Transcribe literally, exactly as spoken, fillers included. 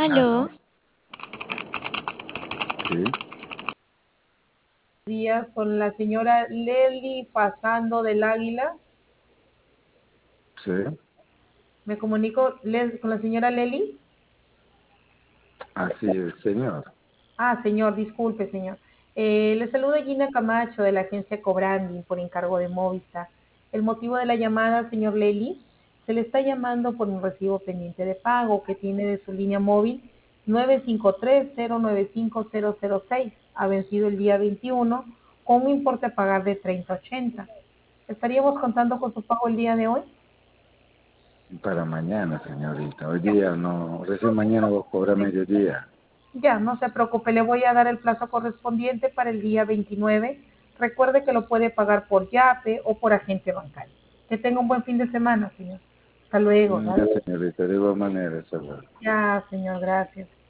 Aló. Aló. Sí, Días con la señora Lely Pasando del Águila. sí, Me comunico Le- con la señora Lely. así es, señor. Ah, señor, disculpe, señor. Eh, le saluda Gina Camacho de la agencia Cobranding por encargo de Movistar. El motivo de la llamada, señor Lely, se le está llamando por un recibo pendiente de pago que tiene de su línea móvil nueve cinco tres cero nueve cinco cero cero seis. Ha vencido el día veintiuno con un importe a pagar de treinta ochenta. ¿Estaríamos contando con su pago el día de hoy? Para mañana, señorita. Hoy día no, recién mañana vos cobras mediodía. Ya, no se preocupe, le voy a dar el plazo correspondiente para el día veintinueve. Recuerde que lo puede pagar por YAPE o por agente bancario. Que tenga un buen fin de semana, señor. Hasta luego. Mm, ¿Vale? Ya, señorita, de igual manera, eso. Ya, señor, gracias.